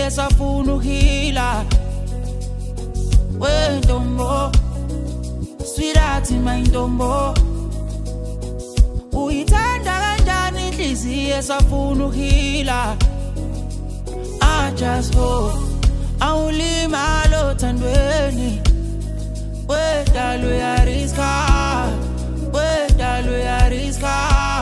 inhliziyo esafuna ukuhila wentombo sweetheart my ntombo uyithanda kanjani inhliziyo esafuna ukuhila I just hope awulimala othandweni wedalo uyariska wedalo uyariska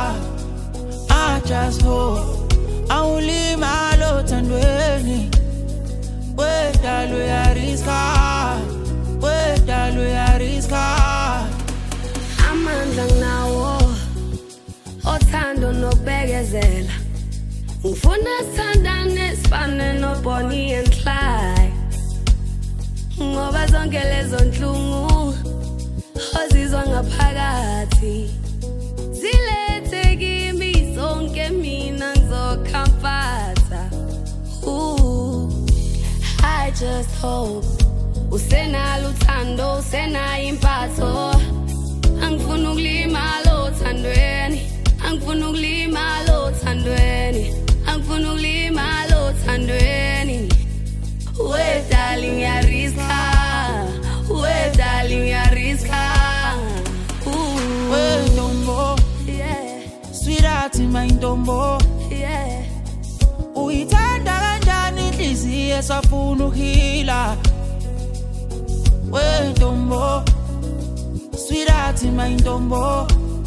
I just hope awulimala othandweni wedalo uyariska wedalo uyariska amandla nawo othando nokubekezela ngifuna sithandane sifane no Bonnie and Clyde ngoba zonke lezo nhlungu ozizwa ngaphakathi zilethe kimi zonke mina ngizokhamfatha I just hope usenalo uthando usenayo impatho angifuna ukulimala othandweni angifuna ukulimala othandweni angifuna ukulimala othandweni we darling yariska we darling yariska we ntombo yeah sweetheart my ntombo yeah uyithanda kanjani inhliziyo esafuna ukuhila we ntombo sweetheart my ntombo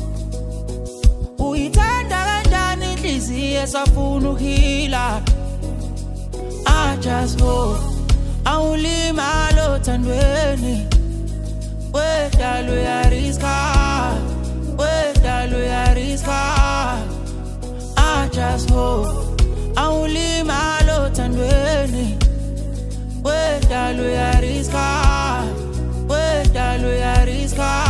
uyithanda kanjani inhliziyo esafuna ukuhila I just hope awulimala othandweni wedalo uyariska wedalo uyariska I just hope awulimala othandweni wedalo uyariska wedalo uyariska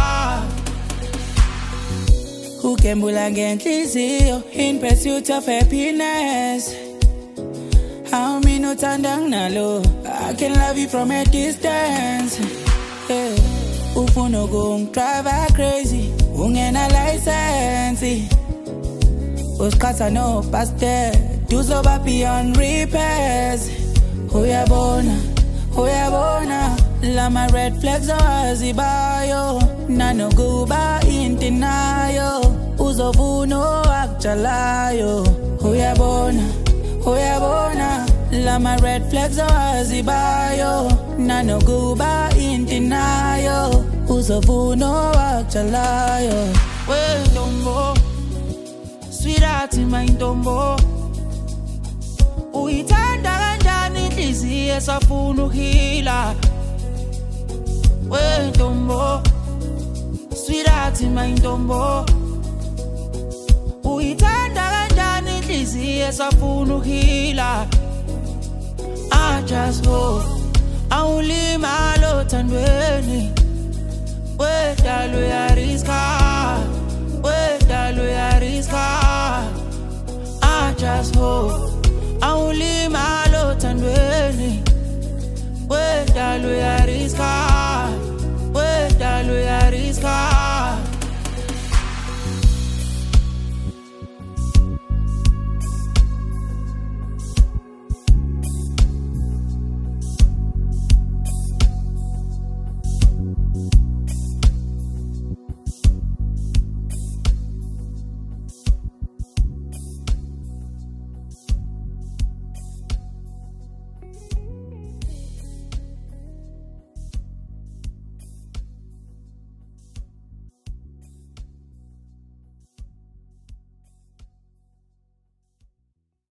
ukembula ngenhliziyo in pursuit of happiness how me no tandang nalo I can love you from a distance yeah. Ufuna drive crazy ungena license uskhatha no pastor duzoba beyond repairs uyabona lama red flags azibayo nanokuba intinayo uzovuna akujalayo uyabona lama red flags azibayo nanokuba intinayo uzovuna akujalayo we ntombo sweetheart my ntombo uyithanda kanjani inhliziyo esafuna ukuhila we ntombo sweetheart my ntombo uyithanda kanjani inhliziyo esafuna ukuhila I just hope awulimala othandweni wedalo uyariska wedalo uyariska I just hope awulimala othandweni wedalo